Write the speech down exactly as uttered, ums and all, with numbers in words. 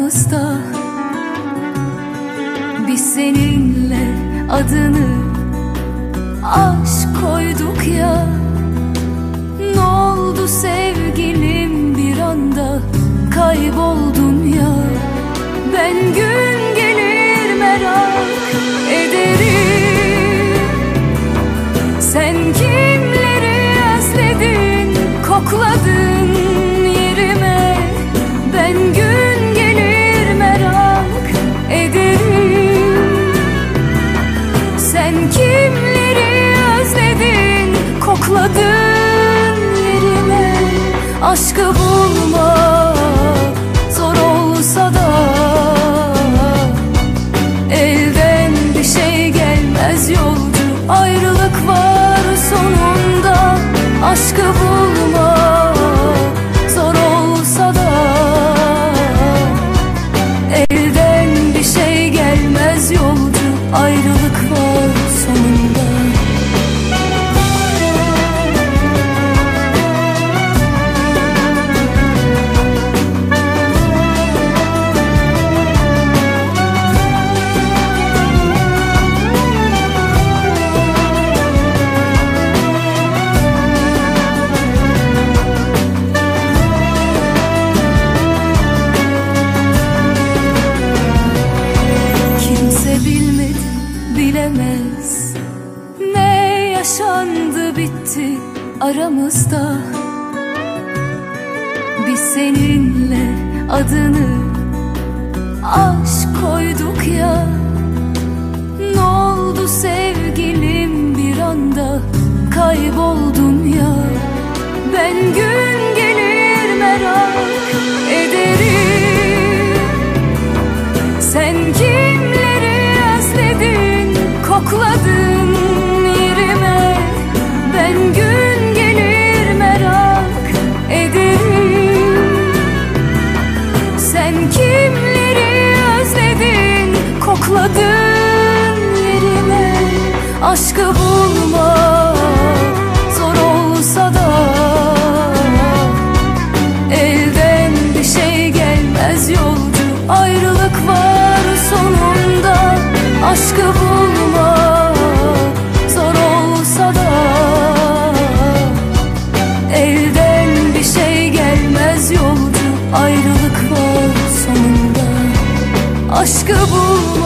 aramızda. Biz seninle adını aşk koyduk ya. Ne oldu sevgilim, bir anda kayboldum ya. Ben gün gelir merak ederim, sen kimleri özledin, kokladın yerime. Ben gün gelir merak ederim, sen kimleri özledin, kokladın yerime. Aşkı bulmak zor olsa da elden bir şey gelmez yolcu, ayrılık var sonunda. Aşkı bulmak zor olsa da elden bir şey gelmez yolcu, ayrılık var sonunda. Bilemez ne yaşandı bitti aramızda. Biz seninle adını aşk koyduk ya. Ne oldu sevgilim, bir anda kayboldum ya. Ben gün gelir merak ederim, sen kimleri özledin, kokladın yerime. Ben gün gelir merak ederim, sen kimleri özledin, kokladın yerime. Aşkı bulmak zor olsa da elden bir şey gelmez yolcu, ayrılık var sonunda. Aşkı bulmak zor olsa da elden bir şey gelmez yolcu, ayrılık var sonunda. Aşkı bulmak